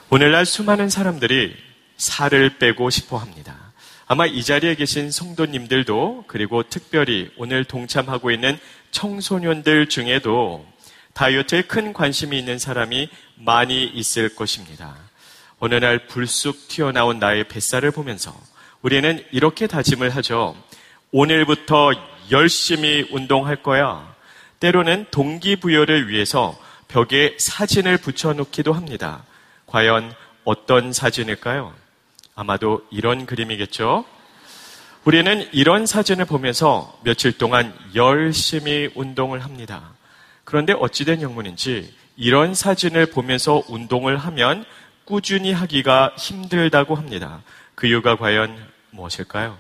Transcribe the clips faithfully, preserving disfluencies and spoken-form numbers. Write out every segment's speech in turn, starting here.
오늘날 수많은 사람들이 살을 빼고 싶어 합니다. 아마 이 자리에 계신 성도님들도, 그리고 특별히 오늘 동참하고 있는 청소년들 중에도 다이어트에 큰 관심이 있는 사람이 많이 있을 것입니다. 어느 날 불쑥 튀어나온 나의 뱃살을 보면서 우리는 이렇게 다짐을 하죠. 오늘부터 열심히 운동할 거야. 때로는 동기부여를 위해서 벽에 사진을 붙여놓기도 합니다. 과연 어떤 사진일까요? 아마도 이런 그림이겠죠? 우리는 이런 사진을 보면서 며칠 동안 열심히 운동을 합니다. 그런데 어찌된 영문인지 이런 사진을 보면서 운동을 하면 꾸준히 하기가 힘들다고 합니다. 그 이유가 과연 무엇일까요?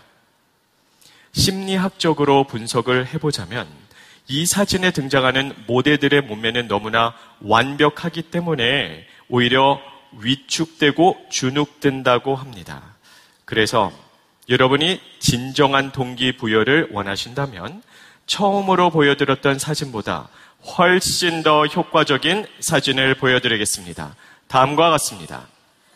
심리학적으로 분석을 해보자면 이 사진에 등장하는 모델들의 몸매는 너무나 완벽하기 때문에 오히려 위축되고 주눅든다고 합니다. 그래서 여러분이 진정한 동기부여를 원하신다면 처음으로 보여드렸던 사진보다 훨씬 더 효과적인 사진을 보여드리겠습니다. 다음과 같습니다.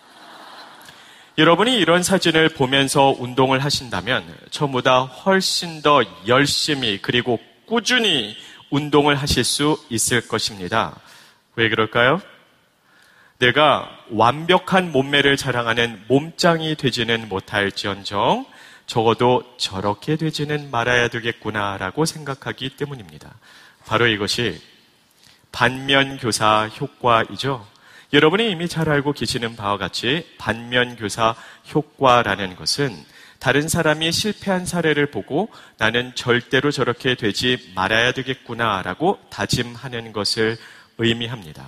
여러분이 이런 사진을 보면서 운동을 하신다면 처음보다 훨씬 더 열심히 그리고 꾸준히 운동을 하실 수 있을 것입니다. 왜 그럴까요? 내가 완벽한 몸매를 자랑하는 몸짱이 되지는 못할지언정 적어도 저렇게 되지는 말아야 되겠구나라고 생각하기 때문입니다. 바로 이것이 반면교사 효과이죠. 여러분이 이미 잘 알고 계시는 바와 같이 반면교사 효과라는 것은 다른 사람이 실패한 사례를 보고 나는 절대로 저렇게 되지 말아야 되겠구나라고 다짐하는 것을 의미합니다.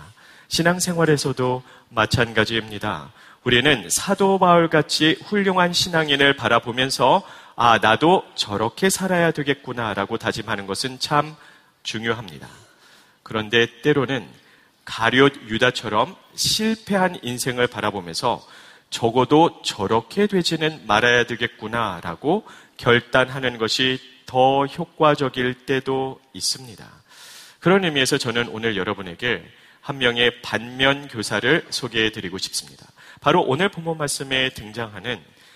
신앙생활에서도 마찬가지입니다. 우리는 사도 바울같이 훌륭한 신앙인을 바라보면서 아, 나도 저렇게 살아야 되겠구나라고 다짐하는 것은 참 중요합니다. 그런데 때로는 가룟 유다처럼 실패한 인생을 바라보면서 적어도 저렇게 되지는 말아야 되겠구나라고 결단하는 것이 더 효과적일 때도 있습니다. 그런 의미에서 저는 오늘 여러분에게 한 명의 반면 교사를 소개해드리고 싶습니다. 바로 오늘 본문 말씀에 등장하는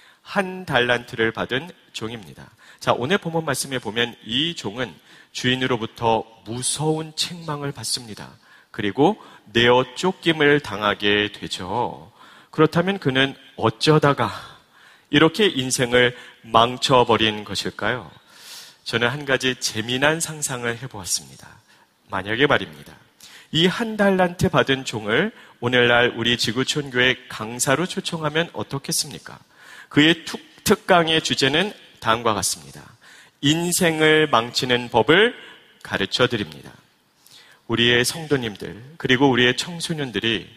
한 달란트를 받은 종입니다. 자, 오늘 본문 말씀에 보면 이 종은 주인으로부터 무서운 책망을 받습니다. 그리고 내어 쫓김을 당하게 되죠. 그렇다면 그는 어쩌다가 이렇게 인생을 망쳐버린 것일까요? 저는 한 가지 재미난 상상을 해보았습니다. 만약에 말입니다. 이 한 달란트 받은 종을 오늘날 우리 지구촌교회 강사로 초청하면 어떻겠습니까? 그의 툭, 특강의 주제는 다음과 같습니다. 인생을 망치는 법을 가르쳐 드립니다. 우리의 성도님들 그리고 우리의 청소년들이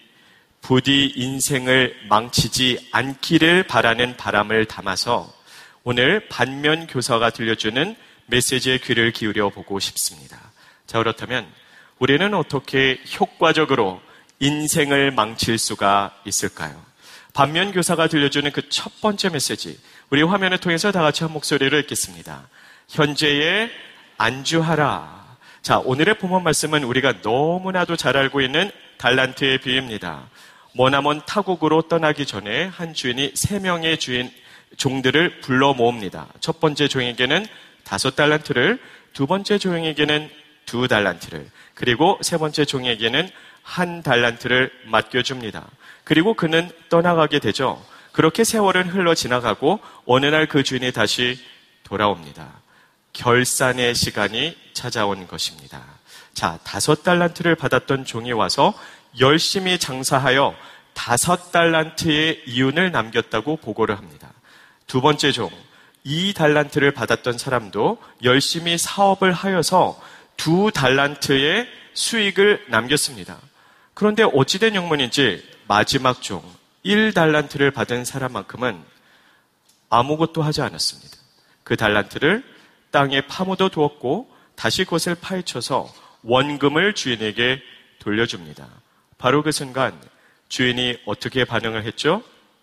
부디 인생을 망치지 않기를 바라는 바람을 담아서 오늘 반면 교사가 들려주는 메시지에 귀를 기울여 보고 싶습니다. 자, 그렇다면 우리는 어떻게 효과적으로 인생을 망칠 수가 있을까요? 반면 교사가 들려주는 그 첫 번째 메시지, 우리 화면을 통해서 다 같이 한 목소리로 읽겠습니다. 현재에 안주하라. 자, 오늘의 본문 말씀은 우리가 너무나도 잘 알고 있는 달란트의 비유입니다. 머나먼 타국으로 떠나기 전에 한 주인이 세 명의 주인 종들을 불러 모읍니다. 첫 번째 종에게는 다섯 달란트를, 두 번째 종에게는 두 달란트를, 그리고 세 번째 종에게는 한 달란트를 맡겨줍니다. 그리고 그는 떠나가게 되죠. 그렇게 세월은 흘러 지나가고 어느 날 그 주인이 다시 돌아옵니다. 결산의 시간이 찾아온 것입니다. 자, 다섯 달란트를 받았던 종이 와서 열심히 장사하여 다섯 달란트의 이윤을 남겼다고 보고를 합니다. 두 번째 종, 이 달란트를 받았던 사람도 열심히 사업을 하여서 두 달란트의 수익을 남겼습니다. 그런데 어찌된 영문인지 마지막 종, 일 달란트를 받은 사람만큼은 아무것도 하지 않았습니다. 그 달란트를 땅에 파묻어 두었고 다시 그것을 파헤쳐서 원금을 주인에게 돌려줍니다. 바로 그 순간 주인이 어떻게 반응을 했죠?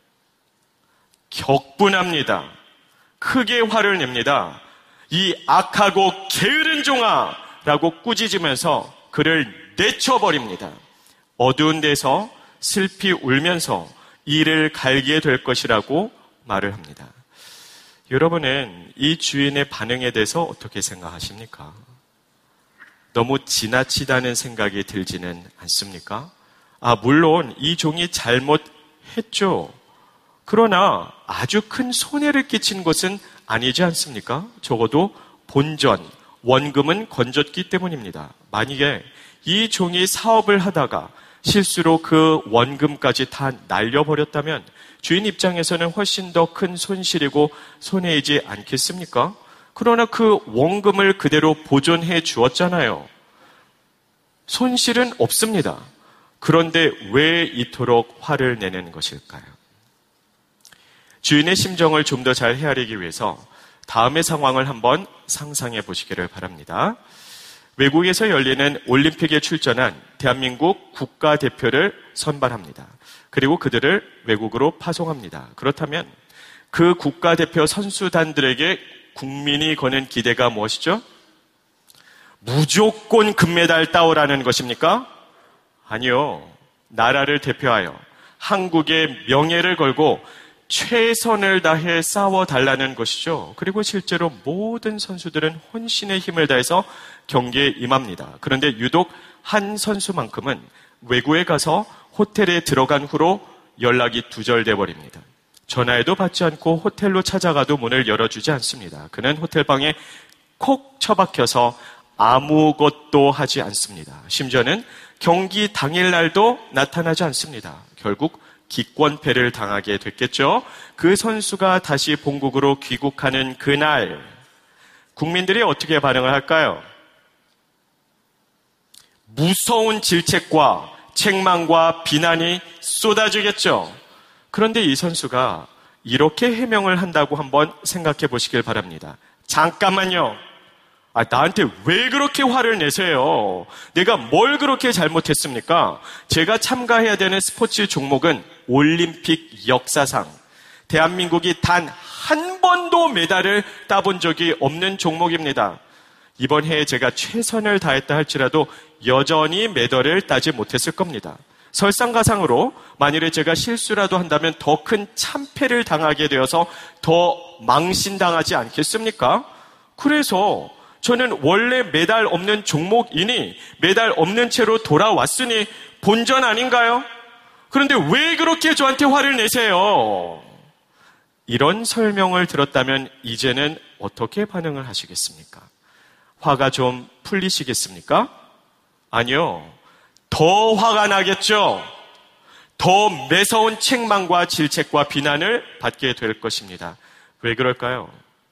격분합니다. 크게 화를 냅니다. 이 악하고 게으른 종아! 라고 꾸짖으면서 그를 내쳐버립니다. 어두운 데서 슬피 울면서 이를 갈게 될 것이라고 말을 합니다. 여러분은 이 주인의 반응에 대해서 어떻게 생각하십니까? 너무 지나치다는 생각이 들지는 않습니까? 아, 물론 이 종이 잘못했죠. 그러나 아주 큰 손해를 끼친 것은 아니지 않습니까? 적어도 본전, 원금은 건졌기 때문입니다. 만약에 이 종이 사업을 하다가 실수로 그 원금까지 다 날려버렸다면 주인 입장에서는 훨씬 더 큰 손실이고 손해이지 않겠습니까? 그러나 그 원금을 그대로 보존해 주었잖아요. 손실은 없습니다. 그런데 왜 이토록 화를 내는 것일까요? 주인의 심정을 좀 더 잘 헤아리기 위해서 다음의 상황을 한번 상상해 보시기를 바랍니다. 외국에서 열리는 올림픽에 출전한 대한민국 국가대표를 선발합니다. 그리고 그들을 외국으로 파송합니다. 그렇다면 그 국가대표 선수단들에게 국민이 거는 기대가 무엇이죠? 무조건 금메달 따오라는 것입니까? 아니요. 나라를 대표하여 한국의 명예를 걸고 최선을 다해 싸워달라는 것이죠. 그리고 실제로 모든 선수들은 혼신의 힘을 다해서 경기에 임합니다. 그런데 유독 한 선수만큼은 외국에 가서 호텔에 들어간 후로 연락이 두절돼 버립니다. 전화해도 받지 않고 호텔로 찾아가도 문을 열어주지 않습니다. 그는 호텔방에 콕 처박혀서 아무것도 하지 않습니다. 심지어는 경기 당일날도 나타나지 않습니다. 결국 기권패를 당하게 됐겠죠. 그 선수가 다시 본국으로 귀국하는 그날 국민들이 어떻게 반응을 할까요? 무서운 질책과 책망과 비난이 쏟아지겠죠. 그런데 이 선수가 이렇게 해명을 한다고 한번 생각해 보시길 바랍니다. 잠깐만요. 아, 나한테 왜 그렇게 화를 내세요? 내가 뭘 그렇게 잘못했습니까? 제가 참가해야 되는 스포츠 종목은 올림픽 역사상 대한민국이 단 한 번도 메달을 따본 적이 없는 종목입니다. 이번 해에 제가 최선을 다했다 할지라도 여전히 메달을 따지 못했을 겁니다. 설상가상으로 만일에 제가 실수라도 한다면 더 큰 참패를 당하게 되어서 더 망신당하지 않겠습니까? 그래서 저는 원래 메달 없는 종목이니 메달 없는 채로 돌아왔으니 본전 아닌가요? 그런데 왜 그렇게 저한테 화를 내세요? 이런 설명을 들었다면 이제는 어떻게 반응을 하시겠습니까? 화가 좀 풀리시겠습니까? 아니요. 더 화가 나겠죠? 더 매서운 책망과 질책과 비난을 받게 될 것입니다. 왜 그럴까요?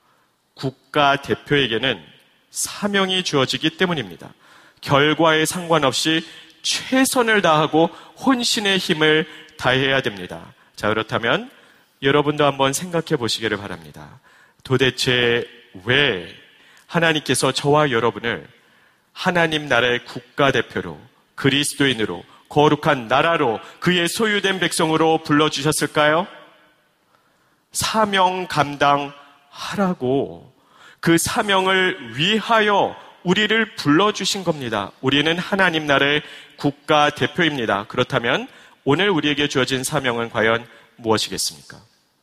국가대표에게는 사명이 주어지기 때문입니다. 결과에 상관없이 최선을 다하고 혼신의 힘을 다해야 됩니다. 자, 그렇다면 여러분도 한번 생각해 보시기를 바랍니다. 도대체 왜 하나님께서 저와 여러분을 하나님 나라의 국가대표로 그리스도인으로 거룩한 나라로 그의 소유된 백성으로 불러주셨을까요? 사명 감당하라고 그 사명을 위하여 우리를 불러주신 겁니다. 우리는 하나님 나라의 국가대표입니다. 그렇다면 오늘 우리에게 주어진 사명은 과연 무엇이겠습니까?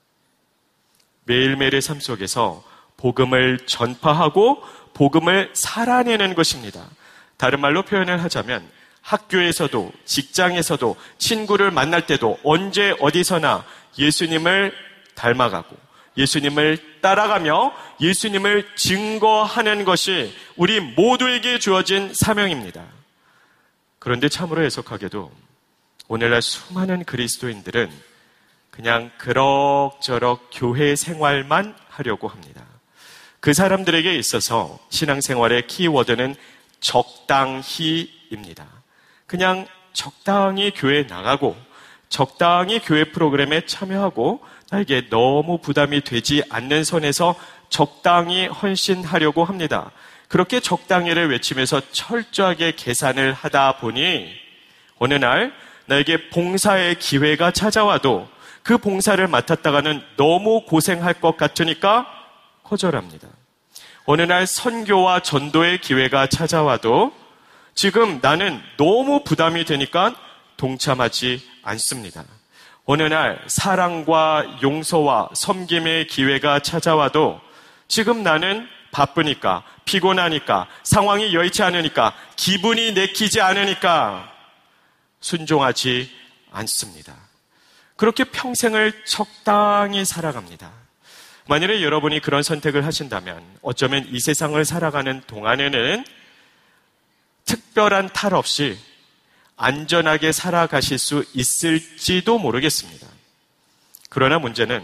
매일매일의 삶 속에서 복음을 전파하고 복음을 살아내는 것입니다. 다른 말로 표현을 하자면 학교에서도 직장에서도 친구를 만날 때도 언제 어디서나 예수님을 닮아가고 예수님을 따라가며 예수님을 증거하는 것이 우리 모두에게 주어진 사명입니다. 그런데 참으로 해석하게도 오늘날 수많은 그리스도인들은 그냥 그럭저럭 교회 생활만 하려고 합니다. 그 사람들에게 있어서 신앙생활의 키워드는 적당히입니다. 그냥 적당히 교회에 나가고 적당히 교회 프로그램에 참여하고 나에게 너무 부담이 되지 않는 선에서 적당히 헌신하려고 합니다. 그렇게 적당히를 외치면서 철저하게 계산을 하다 보니 어느 날 나에게 봉사의 기회가 찾아와도 그 봉사를 맡았다가는 너무 고생할 것 같으니까 거절합니다. 어느 날 선교와 전도의 기회가 찾아와도 지금 나는 너무 부담이 되니까 동참하지 않습니다. 어느 날 사랑과 용서와 섬김의 기회가 찾아와도 지금 나는 바쁘니까, 피곤하니까, 상황이 여의치 않으니까, 기분이 내키지 않으니까 순종하지 않습니다. 그렇게 평생을 적당히 살아갑니다. 만일에 여러분이 그런 선택을 하신다면 어쩌면 이 세상을 살아가는 동안에는 특별한 탈 없이 안전하게 살아가실 수 있을지도 모르겠습니다. 그러나 문제는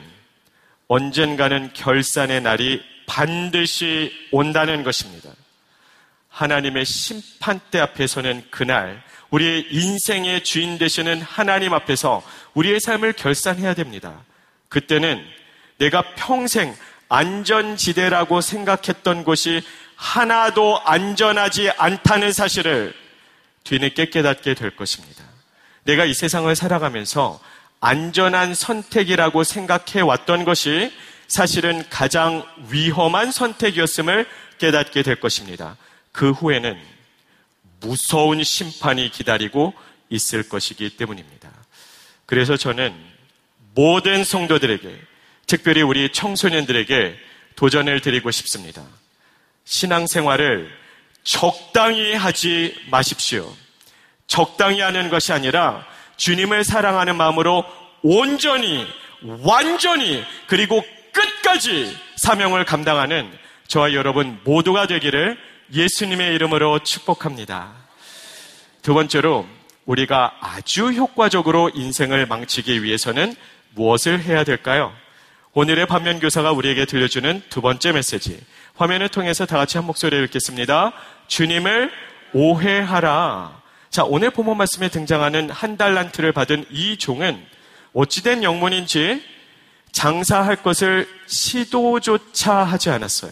언젠가는 결산의 날이 반드시 온다는 것입니다. 하나님의 심판대 앞에서는 그날 우리의 인생의 주인 되시는 하나님 앞에서 우리의 삶을 결산해야 됩니다. 그때는 내가 평생 안전지대라고 생각했던 곳이 하나도 안전하지 않다는 사실을 뒤늦게 깨닫게 될 것입니다. 내가 이 세상을 살아가면서 안전한 선택이라고 생각해 왔던 것이 사실은 가장 위험한 선택이었음을 깨닫게 될 것입니다. 그 후에는 무서운 심판이 기다리고 있을 것이기 때문입니다. 그래서 저는 모든 성도들에게, 특별히 우리 청소년들에게 도전을 드리고 싶습니다. 신앙생활을 적당히 하지 마십시오. 적당히 하는 것이 아니라 주님을 사랑하는 마음으로 온전히, 완전히, 그리고 끝까지 사명을 감당하는 저와 여러분 모두가 되기를 예수님의 이름으로 축복합니다. 두 번째로, 우리가 아주 효과적으로 인생을 망치기 위해서는 무엇을 해야 될까요? 오늘의 반면교사가 우리에게 들려주는 두 번째 메시지, 화면을 통해서 다 같이 한 목소리를 읽겠습니다. 주님을 오해하라. 자, 오늘 본문 말씀에 등장하는 한 달란트를 받은 이 종은 어찌된 영문인지 장사할 것을 시도조차 하지 않았어요.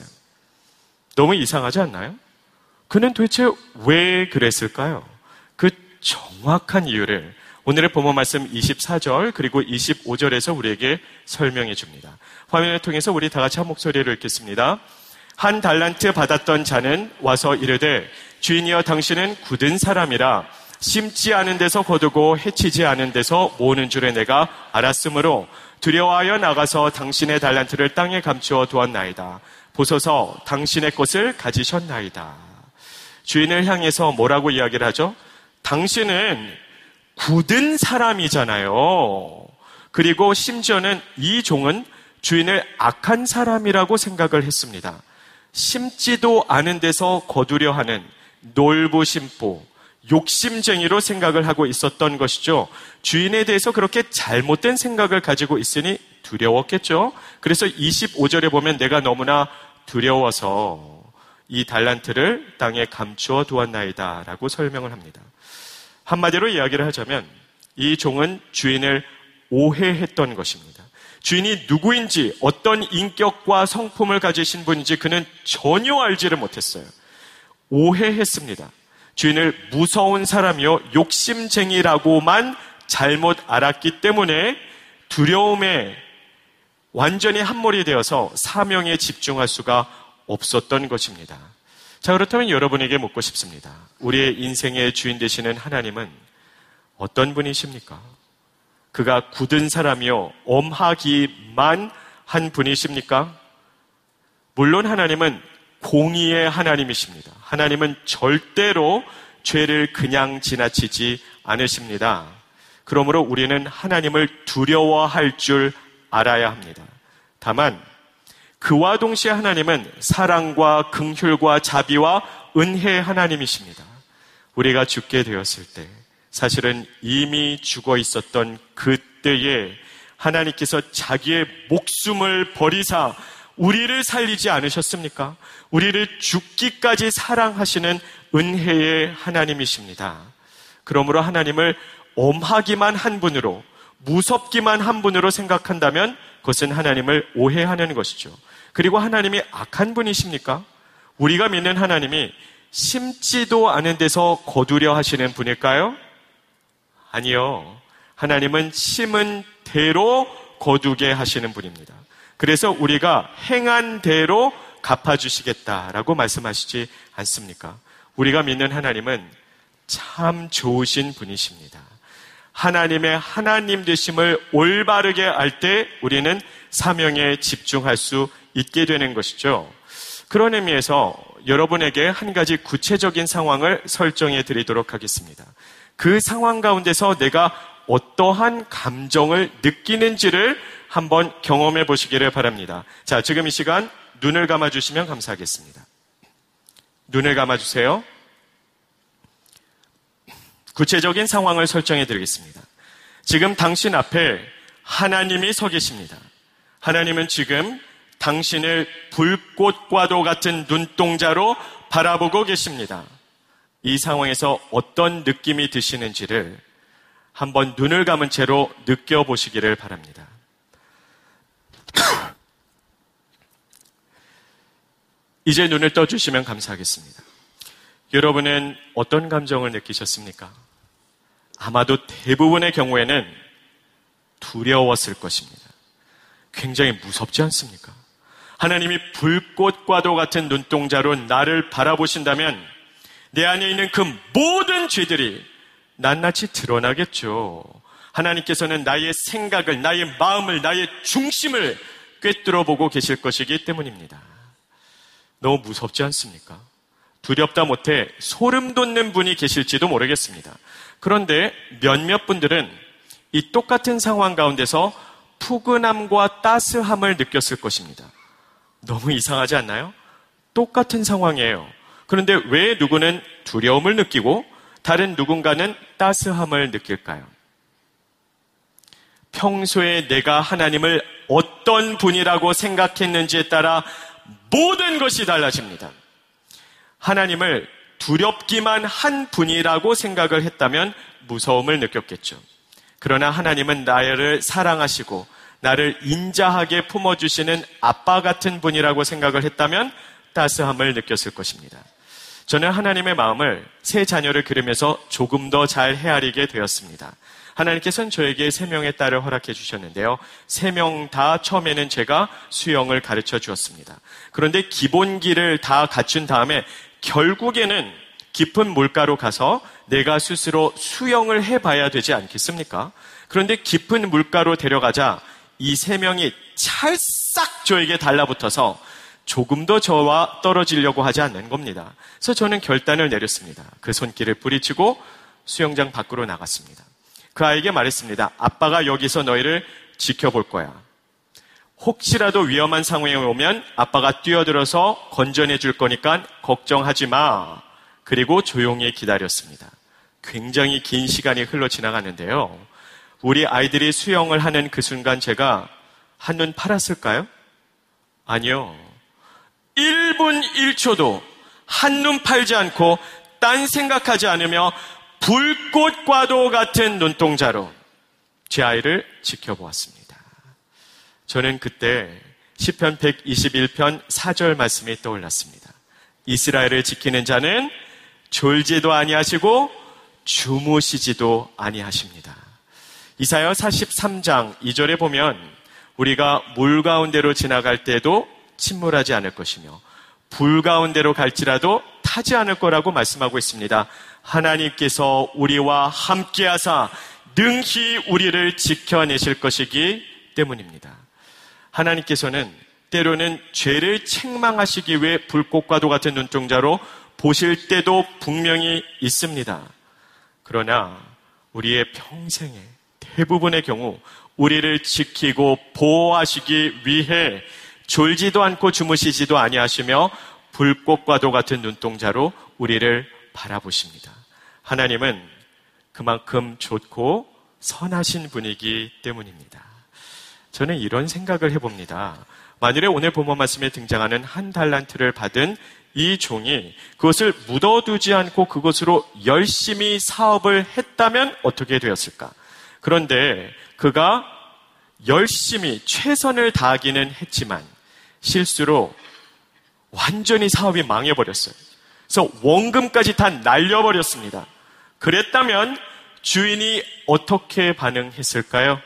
너무 이상하지 않나요? 그는 도대체 왜 그랬을까요? 그 정확한 이유를 오늘의 본문 말씀 이십사 절 그리고 이십오 절에서 우리에게 설명해 줍니다. 화면을 통해서 우리 다 같이 한 목소리를 읽겠습니다. 한 달란트 받았던 자는 와서 이르되 주인이여 당신은 굳은 사람이라 심지 않은 데서 거두고 해치지 않은 데서 모으는 줄에 내가 알았으므로 두려워하여 나가서 당신의 달란트를 땅에 감추어 두었나이다. 보소서 당신의 것을 가지셨나이다. 주인을 향해서 뭐라고 이야기를 하죠? 당신은 굳은 사람이잖아요. 그리고 심지어는 이 종은 주인을 악한 사람이라고 생각을 했습니다. 심지도 않은 데서 거두려 하는 놀부심보, 욕심쟁이로 생각을 하고 있었던 것이죠. 주인에 대해서 그렇게 잘못된 생각을 가지고 있으니 두려웠겠죠. 그래서 이십오 절에 보면 내가 너무나 두려워서 이 달란트를 땅에 감추어 두었나이다 라고 설명을 합니다. 한마디로 이야기를 하자면 이 종은 주인을 오해했던 것입니다. 주인이 누구인지, 어떤 인격과 성품을 가지신 분인지 그는 전혀 알지를 못했어요. 오해했습니다. 주인을 무서운 사람이요 욕심쟁이라고만 잘못 알았기 때문에 두려움에 완전히 함몰이 되어서 사명에 집중할 수가 없었던 것입니다. 자, 그렇다면 여러분에게 묻고 싶습니다. 우리의 인생의 주인 되시는 하나님은 어떤 분이십니까? 그가 굳은 사람이요 엄하기만 한 분이십니까? 물론 하나님은 공의의 하나님이십니다. 하나님은 절대로 죄를 그냥 지나치지 않으십니다. 그러므로 우리는 하나님을 두려워할 줄 알아야 합니다. 다만 그와 동시에 하나님은 사랑과 긍휼과 자비와 은혜의 하나님이십니다. 우리가 죽게 되었을 때, 사실은 이미 죽어 있었던 그때에 하나님께서 자기의 목숨을 버리사 우리를 살리지 않으셨습니까? 우리를 죽기까지 사랑하시는 은혜의 하나님이십니다. 그러므로 하나님을 엄하기만 한 분으로, 무섭기만 한 분으로 생각한다면 그것은 하나님을 오해하는 것이죠. 그리고 하나님이 악한 분이십니까? 우리가 믿는 하나님이 심지도 않은 데서 거두려 하시는 분일까요? 아니요. 하나님은 심은 대로 거두게 하시는 분입니다. 그래서 우리가 행한 대로 갚아주시겠다라고 말씀하시지 않습니까? 우리가 믿는 하나님은 참 좋으신 분이십니다. 하나님의 하나님 되심을 올바르게 알 때 우리는 사명에 집중할 수 있게 되는 것이죠. 그런 의미에서 여러분에게 한 가지 구체적인 상황을 설정해 드리도록 하겠습니다. 그 상황 가운데서 내가 어떠한 감정을 느끼는지를 한번 경험해 보시기를 바랍니다. 자, 지금 이 시간 눈을 감아주시면 감사하겠습니다. 눈을 감아주세요. 구체적인 상황을 설정해 드리겠습니다. 지금 당신 앞에 하나님이 서 계십니다. 하나님은 지금 당신을 불꽃과도 같은 눈동자로 바라보고 계십니다. 이 상황에서 어떤 느낌이 드시는지를 한번 눈을 감은 채로 느껴보시기를 바랍니다. 이제 눈을 떠주시면 감사하겠습니다. 여러분은 어떤 감정을 느끼셨습니까? 아마도 대부분의 경우에는 두려웠을 것입니다. 굉장히 무섭지 않습니까? 하나님이 불꽃과도 같은 눈동자로 나를 바라보신다면 내 안에 있는 그 모든 죄들이 낱낱이 드러나겠죠. 하나님께서는 나의 생각을, 나의 마음을, 나의 중심을 꿰뚫어 보고 계실 것이기 때문입니다. 너무 무섭지 않습니까? 두렵다 못해 소름 돋는 분이 계실지도 모르겠습니다. 그런데 몇몇 분들은 이 똑같은 상황 가운데서 푸근함과 따스함을 느꼈을 것입니다. 너무 이상하지 않나요? 똑같은 상황이에요. 그런데 왜 누구는 두려움을 느끼고 다른 누군가는 따스함을 느낄까요? 평소에 내가 하나님을 어떤 분이라고 생각했는지에 따라 모든 것이 달라집니다. 하나님을 두렵기만 한 분이라고 생각을 했다면 무서움을 느꼈겠죠. 그러나 하나님은 나를 사랑하시고 나를 인자하게 품어주시는 아빠 같은 분이라고 생각을 했다면 따스함을 느꼈을 것입니다. 저는 하나님의 마음을 세 자녀를 기르면서 조금 더 잘 헤아리게 되었습니다. 하나님께서는 저에게 세 명의 딸을 허락해 주셨는데요. 세 명 다 처음에는 제가 수영을 가르쳐 주었습니다. 그런데 기본기를 다 갖춘 다음에 결국에는 깊은 물가로 가서 내가 스스로 수영을 해봐야 되지 않겠습니까? 그런데 깊은 물가로 데려가자 이 세 명이 찰싹 저에게 달라붙어서 조금도 저와 떨어지려고 하지 않는 겁니다. 그래서 저는 결단을 내렸습니다. 그 손길을 뿌리치고 수영장 밖으로 나갔습니다. 그 아이에게 말했습니다. 아빠가 여기서 너희를 지켜볼 거야. 혹시라도 위험한 상황에 오면 아빠가 뛰어들어서 건져내 줄 거니까 걱정하지 마. 그리고 조용히 기다렸습니다. 굉장히 긴 시간이 흘러 지나갔는데요. 우리 아이들이 수영을 하는 그 순간 제가 한눈 팔았을까요? 아니요. 일 분 일 초도 한눈 팔지 않고 딴 생각하지 않으며 불꽃과도 같은 눈동자로 제 아이를 지켜보았습니다. 저는 그때 시편 백이십일 편 사 절 말씀이 떠올랐습니다. 이스라엘을 지키는 자는 졸지도 아니하시고 주무시지도 아니하십니다. 이사야 사십삼 장 이 절에 보면 우리가 물 가운데로 지나갈 때도 침몰하지 않을 것이며 불 가운데로 갈지라도 타지 않을 거라고 말씀하고 있습니다. 하나님께서 우리와 함께하사 능히 우리를 지켜내실 것이기 때문입니다. 하나님께서는 때로는 죄를 책망하시기 위해 불꽃과도 같은 눈동자로 보실 때도 분명히 있습니다. 그러나 우리의 평생에 대부분의 경우 우리를 지키고 보호하시기 위해 졸지도 않고 주무시지도 아니하시며 불꽃과도 같은 눈동자로 우리를 바라보십니다. 하나님은 그만큼 좋고 선하신 분이기 때문입니다. 저는 이런 생각을 해봅니다. 만일에 오늘 본문 말씀에 등장하는 한 달란트를 받은 이 종이 그것을 묻어두지 않고 그것으로 열심히 사업을 했다면 어떻게 되었을까? 그런데 그가 열심히 최선을 다하기는 했지만 실수로 완전히 사업이 망해버렸어요. 그래서 원금까지 다 날려버렸습니다. 그랬다면 주인이 어떻게 반응했을까요?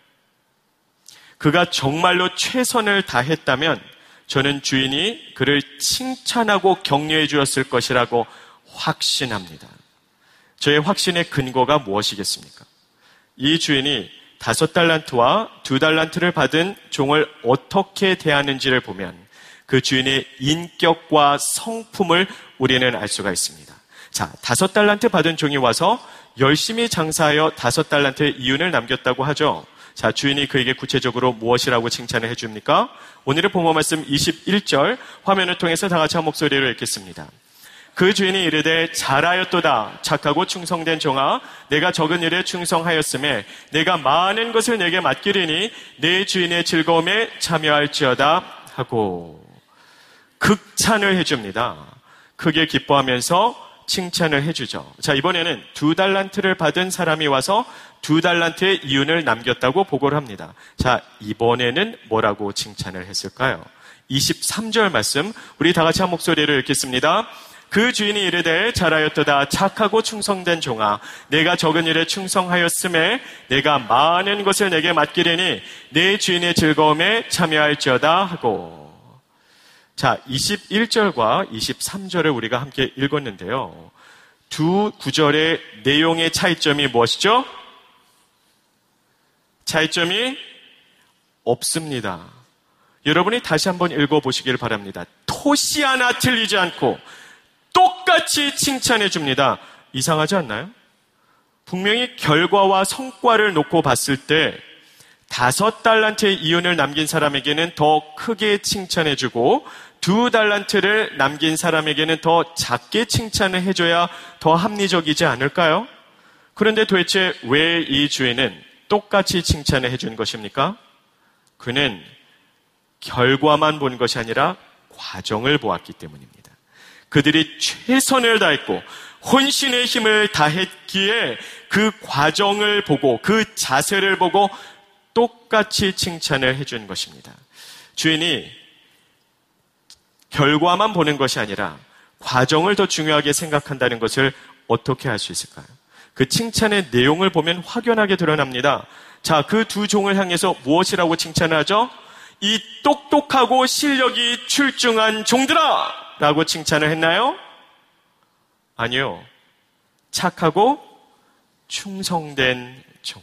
그가 정말로 최선을 다했다면 저는 주인이 그를 칭찬하고 격려해 주었을 것이라고 확신합니다. 저의 확신의 근거가 무엇이겠습니까? 이 주인이 다섯 달란트와 두 달란트를 받은 종을 어떻게 대하는지를 보면 그 주인의 인격과 성품을 우리는 알 수가 있습니다. 자, 다섯 달란트 받은 종이 와서 열심히 장사하여 다섯 달란트의 이윤을 남겼다고 하죠. 자, 주인이 그에게 구체적으로 무엇이라고 칭찬을 해줍니까? 오늘의 본문 말씀 이십일 절 화면을 통해서 다 같이 한 목소리로 읽겠습니다. 그 주인이 이르되 잘하였도다 착하고 충성된 종아 내가 적은 일에 충성하였음에 내가 많은 것을 내게 맡기리니 내 주인의 즐거움에 참여할지어다 하고 극찬을 해줍니다. 크게 기뻐하면서 칭찬을 해주죠. 자, 이번에는 두 달란트를 받은 사람이 와서 두 달란트의 이윤을 남겼다고 보고를 합니다. 자, 이번에는 뭐라고 칭찬을 했을까요? 이십삼 절 말씀 우리 다 같이 한 목소리로 읽겠습니다. 그 주인이 이르되 잘하였도다 착하고 충성된 종아 내가 적은 일에 충성하였음에 내가 많은 것을 내게 맡기리니 내 주인의 즐거움에 참여할지어다 하고 자, 이십일 절과 이십삼 절을 우리가 함께 읽었는데요. 두 구절의 내용의 차이점이 무엇이죠? 차이점이 없습니다. 여러분이 다시 한번 읽어보시길 바랍니다. 토시 하나 틀리지 않고 똑같이 칭찬해 줍니다. 이상하지 않나요? 분명히 결과와 성과를 놓고 봤을 때 다섯 달란트의 이윤을 남긴 사람에게는 더 크게 칭찬해 주고 두 달란트를 남긴 사람에게는 더 작게 칭찬을 해줘야 더 합리적이지 않을까요? 그런데 도대체 왜 이 주인은 똑같이 칭찬을 해준 것입니까? 그는 결과만 본 것이 아니라 과정을 보았기 때문입니다. 그들이 최선을 다했고 혼신의 힘을 다했기에 그 과정을 보고 그 자세를 보고 똑같이 칭찬을 해준 것입니다. 주인이 결과만 보는 것이 아니라 과정을 더 중요하게 생각한다는 것을 어떻게 알 수 있을까요? 그 칭찬의 내용을 보면 확연하게 드러납니다. 자, 그 두 종을 향해서 무엇이라고 칭찬을 하죠? 이 똑똑하고 실력이 출중한 종들아! 라고 칭찬을 했나요? 아니요. 착하고 충성된 종아.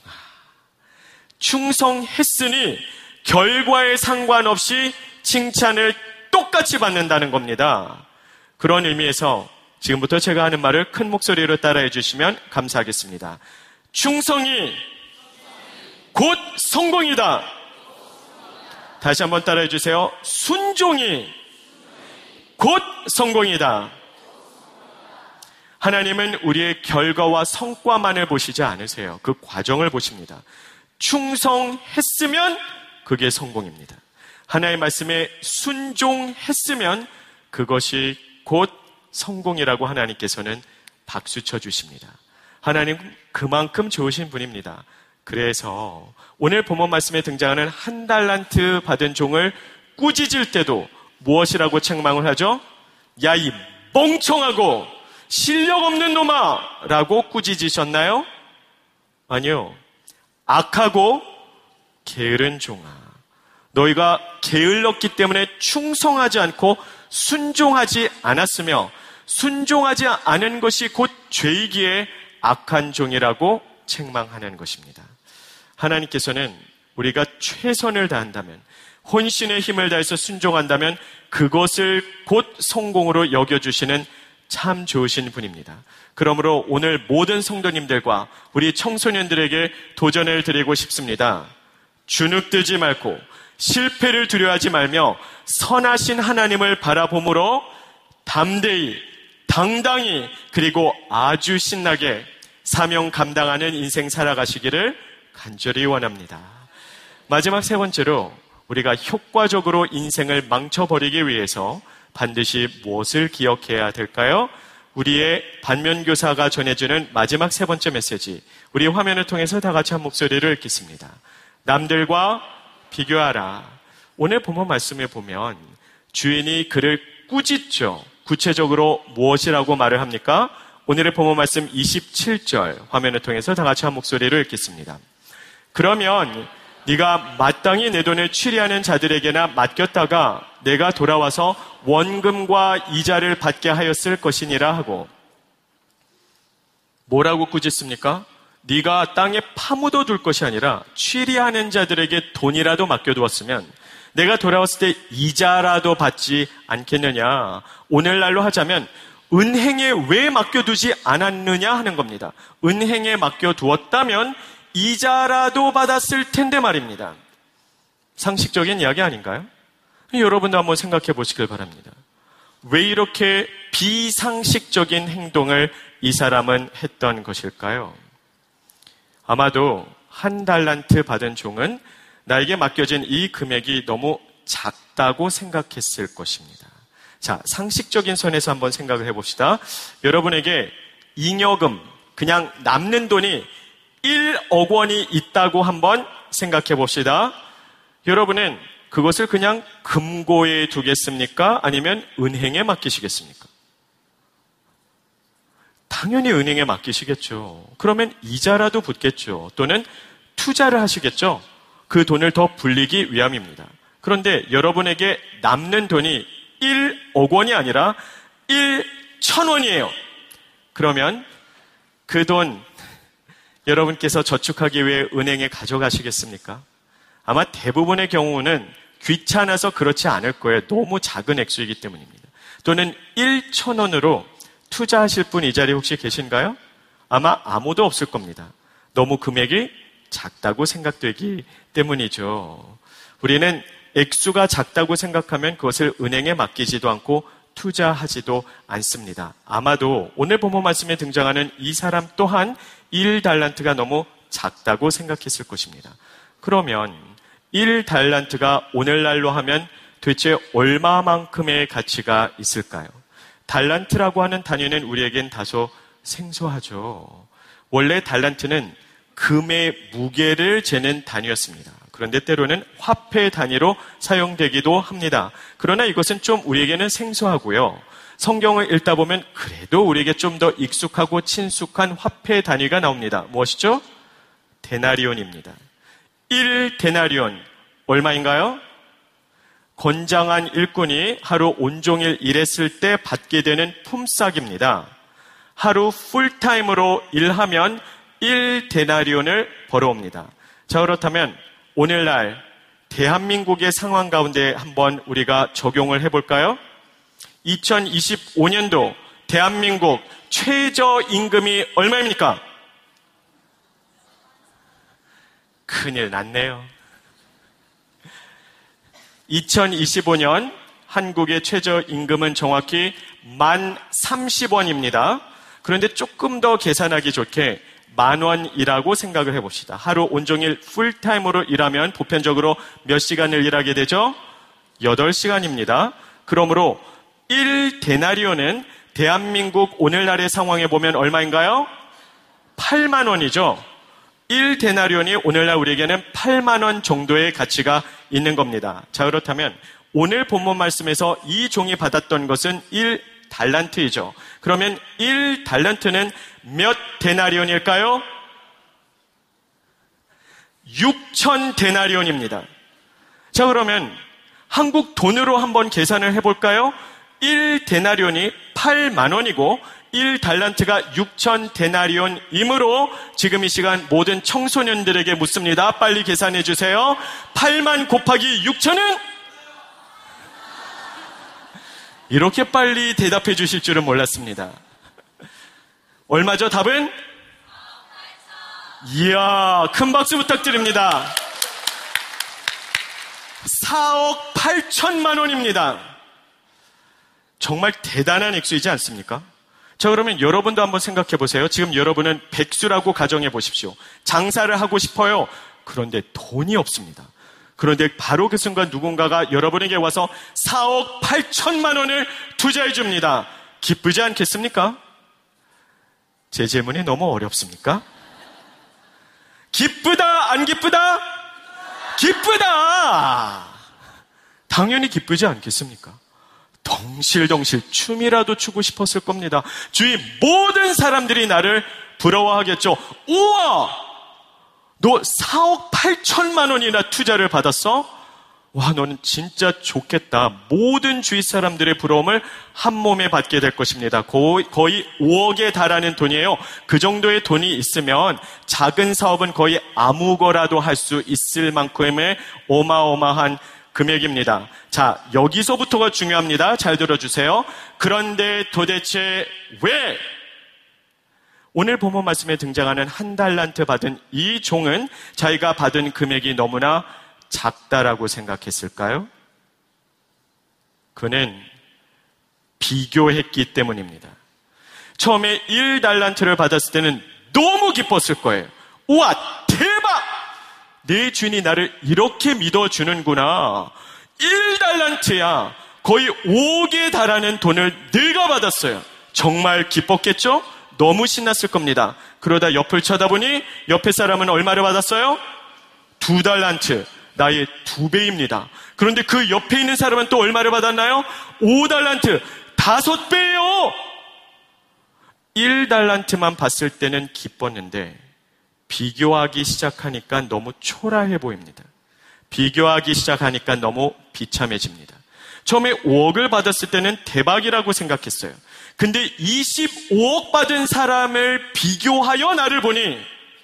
충성했으니 결과에 상관없이 칭찬을 똑같이 받는다는 겁니다. 그런 의미에서 지금부터 제가 하는 말을 큰 목소리로 따라해 주시면 감사하겠습니다. 충성이 곧 성공이다. 다시 한번 따라해 주세요. 순종이 곧 성공이다. 하나님은 우리의 결과와 성과만을 보시지 않으세요. 그 과정을 보십니다. 충성했으면 그게 성공입니다. 하나님의 말씀에 순종했으면 그것이 곧 성공이라고 하나님께서는 박수 쳐주십니다. 하나님 그만큼 좋으신 분입니다. 그래서 오늘 본문 말씀에 등장하는 한 달란트 받은 종을 꾸짖을 때도 무엇이라고 책망을 하죠? 야, 이 멍청하고 실력 없는 놈아! 라고 꾸짖으셨나요? 아니요. 악하고 게으른 종아. 너희가 게을렀기 때문에 충성하지 않고 순종하지 않았으며 순종하지 않은 것이 곧 죄이기에 악한 종이라고 책망하는 것입니다. 하나님께서는 우리가 최선을 다한다면 혼신의 힘을 다해서 순종한다면 그것을 곧 성공으로 여겨주시는 참 좋으신 분입니다. 그러므로 오늘 모든 성도님들과 우리 청소년들에게 도전을 드리고 싶습니다. 주눅들지 말고 실패를 두려워하지 말며 선하신 하나님을 바라봄으로 담대히, 당당히, 그리고 아주 신나게 사명 감당하는 인생 살아가시기를 간절히 원합니다. 마지막 세 번째로 우리가 효과적으로 인생을 망쳐버리기 위해서 반드시 무엇을 기억해야 될까요? 우리의 반면교사가 전해주는 마지막 세 번째 메시지, 우리 화면을 통해서 다 같이 한 목소리를 읽겠습니다. 남들과 비교하라. 오늘 본문 말씀에 보면 주인이 그를 꾸짖죠. 구체적으로 무엇이라고 말을 합니까? 오늘의 본문 말씀 이십칠 절 화면을 통해서 다 같이 한 목소리를 읽겠습니다. 그러면 네가 마땅히 내 돈을 취리하는 자들에게나 맡겼다가 내가 돌아와서 원금과 이자를 받게 하였을 것이니라 하고, 뭐라고 꾸짖습니까? 네가 땅에 파묻어 둘 것이 아니라 취리하는 자들에게 돈이라도 맡겨두었으면 내가 돌아왔을 때 이자라도 받지 않겠느냐. 오늘날로 하자면 은행에 왜 맡겨두지 않았느냐 하는 겁니다. 은행에 맡겨두었다면 이자라도 받았을 텐데 말입니다. 상식적인 이야기 아닌가요? 여러분도 한번 생각해 보시길 바랍니다. 왜 이렇게 비상식적인 행동을 이 사람은 했던 것일까요? 아마도 한 달란트 받은 종은 나에게 맡겨진 이 금액이 너무 작다고 생각했을 것입니다. 자, 상식적인 선에서 한번 생각을 해봅시다. 여러분에게 잉여금, 그냥 남는 돈이 일억 원이 있다고 한번 생각해 봅시다. 여러분은 그것을 그냥 금고에 두겠습니까? 아니면 은행에 맡기시겠습니까? 당연히 은행에 맡기시겠죠. 그러면 이자라도 붙겠죠. 또는 투자를 하시겠죠. 그 돈을 더 불리기 위함입니다. 그런데 여러분에게 남는 돈이 일억 원이 아니라 일천 원이에요. 그러면 그 돈 여러분께서 저축하기 위해 은행에 가져가시겠습니까? 아마 대부분의 경우는 귀찮아서 그렇지 않을 거예요. 너무 작은 액수이기 때문입니다. 또는 일천 원으로 투자하실 분 이 자리에 혹시 계신가요? 아마 아무도 없을 겁니다. 너무 금액이 작다고 생각되기 때문이죠. 우리는 액수가 작다고 생각하면 그것을 은행에 맡기지도 않고 투자하지도 않습니다. 아마도 오늘 본문 말씀에 등장하는 이 사람 또한 일 달란트가 너무 작다고 생각했을 것입니다. 그러면 일 달란트가 오늘날로 하면 도대체 얼마만큼의 가치가 있을까요? 달란트라고 하는 단위는 우리에겐 다소 생소하죠. 원래 달란트는 금의 무게를 재는 단위였습니다. 그런데 때로는 화폐 단위로 사용되기도 합니다. 그러나 이것은 좀 우리에게는 생소하고요. 성경을 읽다 보면 그래도 우리에게 좀 더 익숙하고 친숙한 화폐 단위가 나옵니다. 무엇이죠? 데나리온입니다. 일 데나리온 얼마인가요? 건장한 일꾼이 하루 온종일 일했을 때 받게 되는 품삯입니다. 하루 풀타임으로 일하면 일 데나리온을 벌어옵니다. 자, 그렇다면 오늘날 대한민국의 상황 가운데 한번 우리가 적용을 해볼까요? 이천이십오 년도 대한민국 최저임금이 얼마입니까? 큰일 났네요. 이천이십오 년 한국의 최저임금은 정확히 만 삼십 원입니다. 그런데 조금 더 계산하기 좋게 만 원이라고 생각을 해봅시다. 하루 온종일 풀타임으로 일하면 보편적으로 몇 시간을 일하게 되죠? 여덟 시간입니다. 그러므로 일 데나리온은 대한민국 오늘날의 상황에 보면 얼마인가요? 팔만 원이죠. 일 데나리온이 오늘날 우리에게는 팔만 원 정도의 가치가 있는 겁니다. 자, 그렇다면 오늘 본문 말씀에서 이 종이 받았던 것은 일 달란트이죠. 그러면 일 달란트는 몇 데나리온일까요? 육천 데나리온입니다. 자, 그러면 한국 돈으로 한번 계산을 해볼까요? 일 데나리온이 팔만 원이고 일 달란트가 육천 데나리온이므로 지금 이 시간 모든 청소년들에게 묻습니다. 빨리 계산해 주세요. 팔만 곱하기 육천은? 이렇게 빨리 대답해 주실 줄은 몰랐습니다. 얼마죠? 답은? 이야, 큰 박수 부탁드립니다. 사억 팔천만 원입니다. 정말 대단한 액수이지 않습니까? 자, 그러면 여러분도 한번 생각해 보세요. 지금 여러분은 백수라고 가정해 보십시오. 장사를 하고 싶어요. 그런데 돈이 없습니다. 그런데 바로 그 순간 누군가가 여러분에게 와서 사억 팔천만 원을 투자해 줍니다. 기쁘지 않겠습니까? 제 질문이 너무 어렵습니까? 기쁘다, 안 기쁘다? 기쁘다! 당연히 기쁘지 않겠습니까? 덩실덩실 춤이라도 추고 싶었을 겁니다. 주위 모든 사람들이 나를 부러워하겠죠. 우와! 너 사억 팔천만 원이나 투자를 받았어? 와, 너는 진짜 좋겠다. 모든 주위 사람들의 부러움을 한 몸에 받게 될 것입니다. 거의, 거의 오억에 달하는 돈이에요. 그 정도의 돈이 있으면 작은 사업은 거의 아무 거라도 할 수 있을 만큼의 어마어마한 금액입니다. 자, 여기서부터가 중요합니다. 잘 들어주세요. 그런데 도대체 왜 오늘 본문 말씀에 등장하는 한 달란트 받은 이 종은 자기가 받은 금액이 너무나 작다라고 생각했을까요? 그는 비교했기 때문입니다. 처음에 일 달란트를 받았을 때는 너무 기뻤을 거예요. 우와, 대박! 내 주인이 나를 이렇게 믿어주는구나. 일 달란트야. 거의 오억에 달하는 돈을 내가 받았어요. 정말 기뻤겠죠? 너무 신났을 겁니다. 그러다 옆을 쳐다보니 옆에 사람은 얼마를 받았어요? 두 달란트. 나의 두 배입니다. 그런데 그 옆에 있는 사람은 또 얼마를 받았나요? 오 달란트. 다섯 배예요. 일 달란트만 봤을 때는 기뻤는데 비교하기 시작하니까 너무 초라해 보입니다. 비교하기 시작하니까 너무 비참해집니다. 처음에 오억을 받았을 때는 대박이라고 생각했어요. 근데 이십오억 받은 사람을 비교하여 나를 보니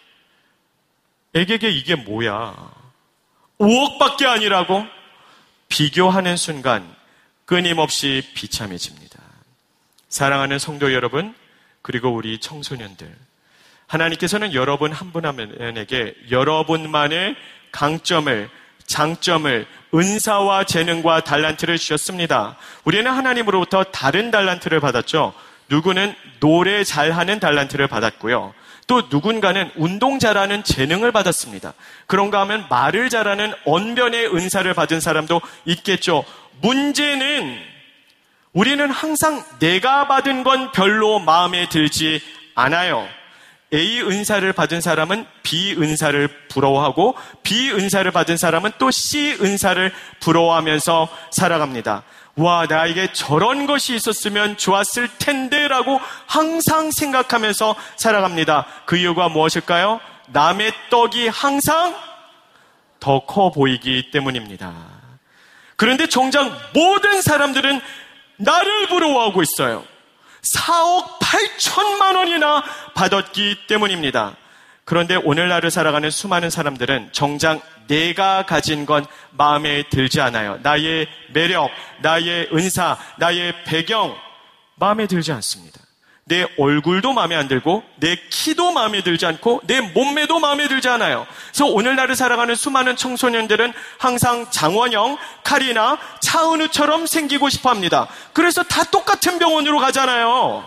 에게게 이게 뭐야? 오억밖에 아니라고? 비교하는 순간 끊임없이 비참해집니다. 사랑하는 성도 여러분, 그리고 우리 청소년들, 하나님께서는 여러분 한 분 한 분에게 여러분만의 강점을, 장점을, 은사와 재능과 달란트를 주셨습니다. 우리는 하나님으로부터 다른 달란트를 받았죠. 누구는 노래 잘하는 달란트를 받았고요. 또 누군가는 운동 잘하는 재능을 받았습니다. 그런가 하면 말을 잘하는 언변의 은사를 받은 사람도 있겠죠. 문제는 우리는 항상 내가 받은 건 별로 마음에 들지 않아요. A 은사를 받은 사람은 B 은사를 부러워하고 B 은사를 받은 사람은 또 C 은사를 부러워하면서 살아갑니다. 와, 나에게 저런 것이 있었으면 좋았을 텐데 라고 항상 생각하면서 살아갑니다. 그 이유가 무엇일까요? 남의 떡이 항상 더 커 보이기 때문입니다. 그런데 정작 모든 사람들은 나를 부러워하고 있어요. 사억 팔천만 원이나 받았기 때문입니다. 그런데 오늘날을 살아가는 수많은 사람들은 정작 내가 가진 건 마음에 들지 않아요. 나의 매력, 나의 은사, 나의 배경 마음에 들지 않습니다. 내 얼굴도 마음에 안 들고 내 키도 마음에 들지 않고 내 몸매도 마음에 들지 않아요. 그래서 오늘날을 살아가는 수많은 청소년들은 항상 장원영, 카리나, 차은우처럼 생기고 싶어합니다. 그래서 다 똑같은 병원으로 가잖아요.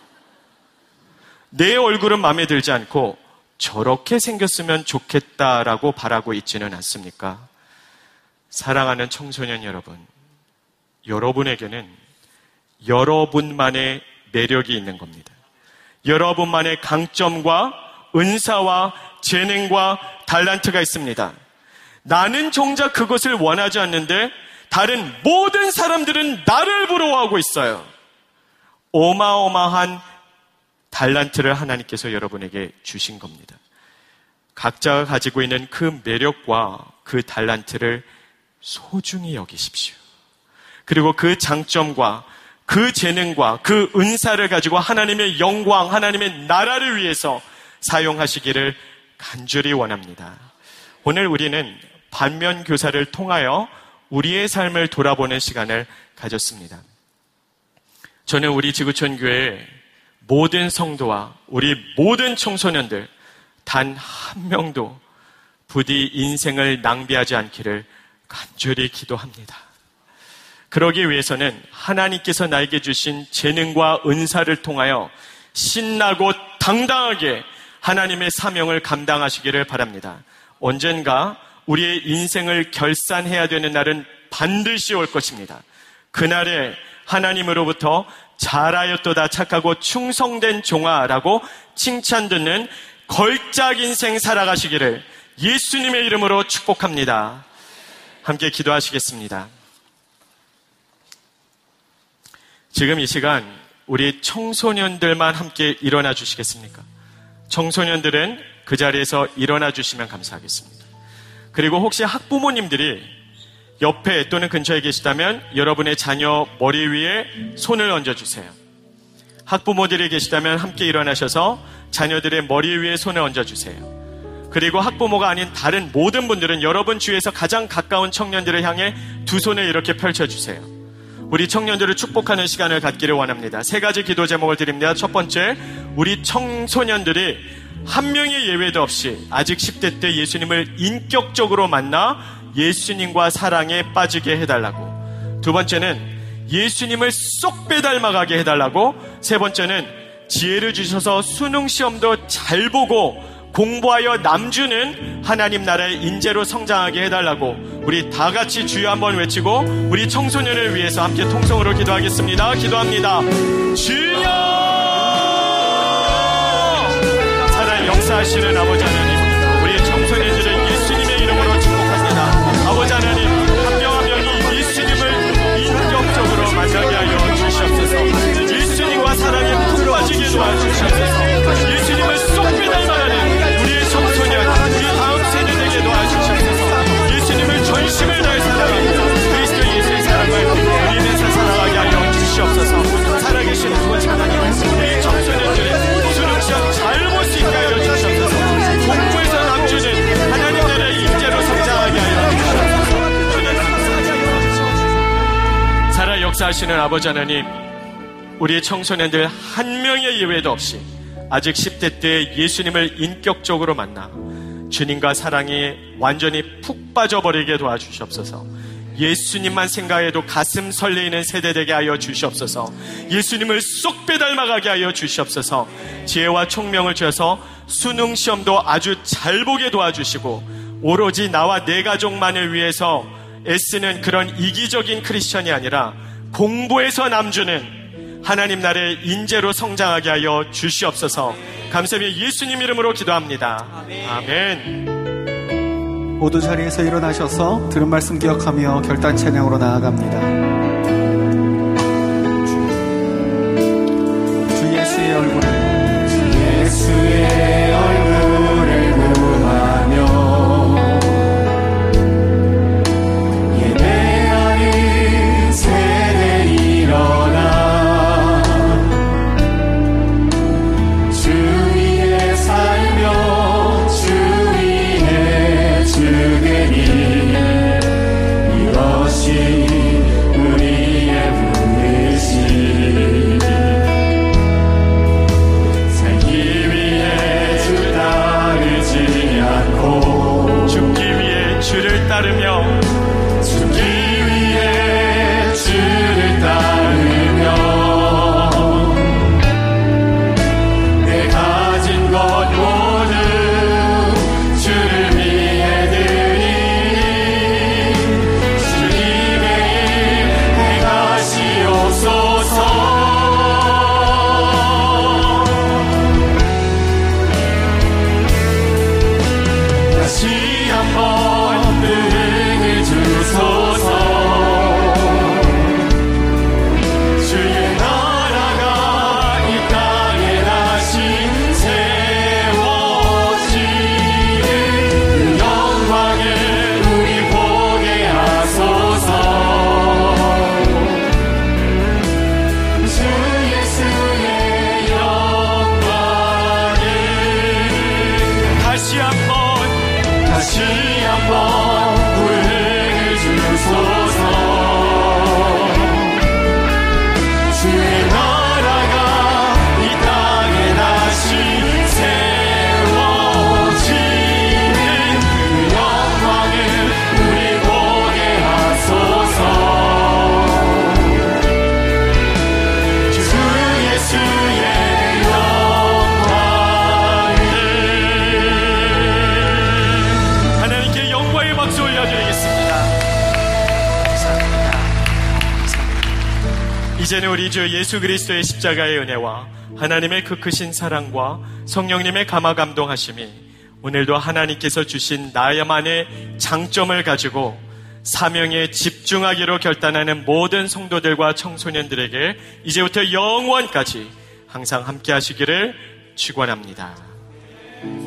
내 얼굴은 마음에 들지 않고 저렇게 생겼으면 좋겠다라고 바라고 있지는 않습니까? 사랑하는 청소년 여러분, 여러분에게는 여러분만의 매력이 있는 겁니다. 여러분만의 강점과 은사와 재능과 달란트가 있습니다. 나는 정작 그것을 원하지 않는데 다른 모든 사람들은 나를 부러워하고 있어요. 어마어마한 달란트를 하나님께서 여러분에게 주신 겁니다. 각자가 가지고 있는 그 매력과 그 달란트를 소중히 여기십시오. 그리고 그 장점과 그 재능과 그 은사를 가지고 하나님의 영광, 하나님의 나라를 위해서 사용하시기를 간절히 원합니다. 오늘 우리는 반면교사를 통하여 우리의 삶을 돌아보는 시간을 가졌습니다. 저는 우리 지구촌 교회의 모든 성도와 우리 모든 청소년들 단 한 명도 부디 인생을 낭비하지 않기를 간절히 기도합니다. 그러기 위해서는 하나님께서 나에게 주신 재능과 은사를 통하여 신나고 당당하게 하나님의 사명을 감당하시기를 바랍니다. 언젠가 우리의 인생을 결산해야 되는 날은 반드시 올 것입니다. 그날에 하나님으로부터 잘하였도다 착하고 충성된 종아라고 칭찬 듣는 걸작 인생 살아가시기를 예수님의 이름으로 축복합니다. 함께 기도하시겠습니다. 지금 이 시간 우리 청소년들만 함께 일어나 주시겠습니까? 청소년들은 그 자리에서 일어나 주시면 감사하겠습니다. 그리고 혹시 학부모님들이 옆에 또는 근처에 계시다면 여러분의 자녀 머리 위에 손을 얹어주세요. 학부모들이 계시다면 함께 일어나셔서 자녀들의 머리 위에 손을 얹어주세요. 그리고 학부모가 아닌 다른 모든 분들은 여러분 주위에서 가장 가까운 청년들을 향해 두 손을 이렇게 펼쳐주세요. 우리 청년들을 축복하는 시간을 갖기를 원합니다. 세 가지 기도 제목을 드립니다. 첫 번째, 우리 청소년들이 한 명의 예외도 없이 아직 십 대 때 예수님을 인격적으로 만나 예수님과 사랑에 빠지게 해달라고. 두 번째는 예수님을 쏙 빼닮아가게 해달라고. 세 번째는 지혜를 주셔서 수능 시험도 잘 보고 공부하여 남주는 하나님 나라의 인재로 성장하게 해달라고. 우리 다 같이 주여 한번 외치고 우리 청소년을 위해서 함께 통성으로 기도하겠습니다. 기도합니다. 주여! 살아 역사하시는 아버지 하나님, 우리 청소년들을 예수님의 이름으로 축복합니다. 아버지 하나님, 한 명 한 명이 예수님을 인격적으로 만나게 하여 주시옵소서. 예수님과 사랑에 푹 빠지게 도와주시옵소서. 예수님을 쏙 빼닮아가는 우리의 청소년, 우리 다음 세대에게 도와주시옵소서. 예수님을 전심을 다해 사랑하며 그리스도 예수의 사랑을 우리에서 살아가게 하여 주시옵소서. 살아계신 아버지 하나님, 우리 청소년들의 수능시험 잘 볼 수 있게 하여 주시옵소서. 공부에서 남주는 하나님 나라의 인재로 성장하게 하여 주시옵소서. 주님 감사합니다. 살아 역사하시는 아버지 하나님, 우리의 청소년들 한 명의 예외도 없이 아직 십 대 때 예수님을 인격적으로 만나 주님과 사랑에 완전히 푹 빠져버리게 도와주시옵소서. 예수님만 생각해도 가슴 설레이는 세대 되게 하여 주시옵소서. 예수님을 쏙 빼닮아가게 하여 주시옵소서. 지혜와 총명을 주셔서 수능 시험도 아주 잘 보게 도와주시고 오로지 나와 내 가족만을 위해서 애쓰는 그런 이기적인 크리스천이 아니라 공부에서 남주는 하나님 나라의 인재로 성장하게 하여 주시옵소서. 감사하며 예수님 이름으로 기도합니다. 아멘. 아멘. 모두 자리에서 일어나셔서 들은 말씀 기억하며 결단 찬양으로 나아갑니다. 주 예수의 얼굴을 주 예수의 얼굴을 구하며 예배하는 세대 일어나 주를 따르며 죽기 위해 주를 따르며 내 가진 것 모두 주를 위해 드리니 주님의 일 행하시옵소서. 다시 한번 능을 주소서. 주의 나라가 이 땅에 다시 세워지는 그 영광을 우리 보게 하소서. 주 예수의 영광을 다시 한번 다시 한번 불을 주소서. 주의 나라가 이 땅에 다시 세워지는 그 영광을 우리 보게 하소서. 주 예수의 영광을. 하나님께 영광의 박수 올려드리겠습니다. 감사합니다. 감사합니다. 이제는 우리 주 예수 그리스도의 십자가의 은혜와 하나님의 그 크신 사랑과 성령님의 감화 감동하심이 오늘도 하나님께서 주신 나만의 장점을 가지고 사명에 집중하기로 결단하는 모든 성도들과 청소년들에게 이제부터 영원까지 항상 함께 하시기를 축원합니다.